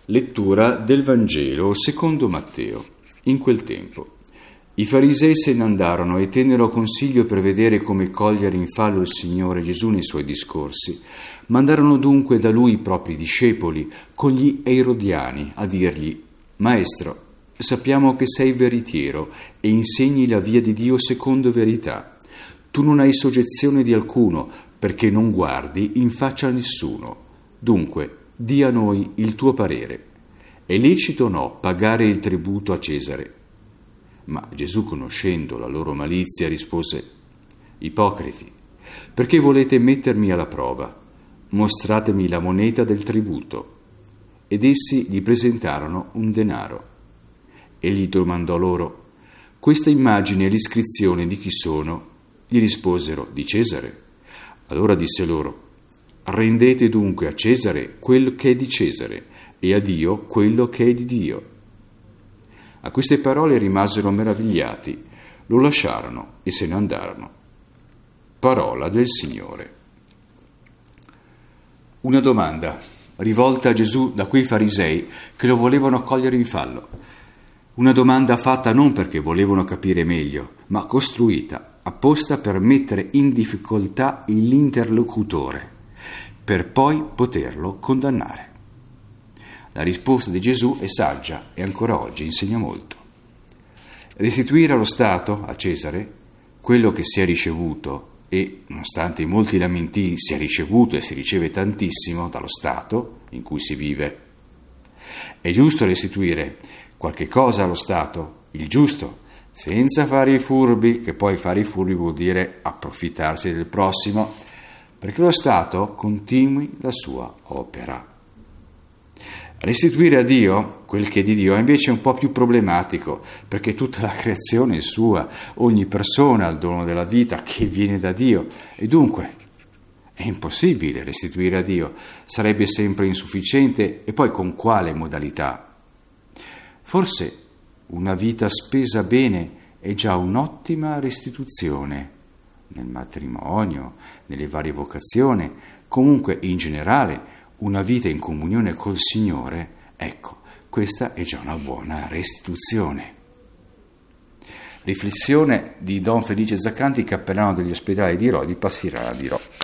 Lettura del Vangelo secondo Matteo. In quel tempo i farisei se ne andarono e tennero consiglio per vedere come cogliere in fallo il Signore Gesù nei suoi discorsi. Mandarono dunque da lui i propri discepoli con gli erodiani a dirgli: Maestro, sappiamo che sei veritiero e insegni la via di Dio secondo verità. Tu non hai soggezione di alcuno, perché non guardi in faccia a nessuno. Dunque, di a noi il tuo parere. È lecito o no pagare il tributo a Cesare? Ma Gesù, conoscendo la loro malizia, rispose: Ipocriti, perché volete mettermi alla prova? Mostratemi la moneta del tributo. Ed essi gli presentarono un denaro. Egli domandò loro: questa immagine e l'iscrizione di chi sono? Gli risposero: di Cesare. Allora disse loro: rendete dunque a Cesare quel che è di Cesare e a Dio quello che è di Dio. A queste parole rimasero meravigliati, lo lasciarono e se ne andarono. Parola del Signore. Una domanda rivolta a Gesù da quei farisei che lo volevano cogliere in fallo. Una domanda fatta non perché volevano capire meglio, ma costruita apposta per mettere in difficoltà l'interlocutore, per poi poterlo condannare. La risposta di Gesù è saggia e ancora oggi insegna molto. Restituire allo Stato, a Cesare, quello che si è ricevuto, e nonostante i molti lamenti si è ricevuto e si riceve tantissimo dallo Stato in cui si vive. È giusto restituire qualche cosa allo Stato, il giusto, senza fare i furbi, che poi fare i furbi vuol dire approfittarsi del prossimo, perché lo Stato continui la sua opera. Restituire a Dio quel che è di Dio è invece un po' più problematico, perché tutta la creazione è sua, ogni persona ha il dono della vita che viene da Dio, e dunque è impossibile restituire a Dio, sarebbe sempre insufficiente, e poi con quale modalità? Forse una vita spesa bene è già un'ottima restituzione, nel matrimonio, nelle varie vocazioni, comunque in generale una vita in comunione col Signore, ecco, questa è già una buona restituzione. Riflessione di Don Felice Zaccanti, cappellano degli ospedali di Rodi, Passirana di Rho.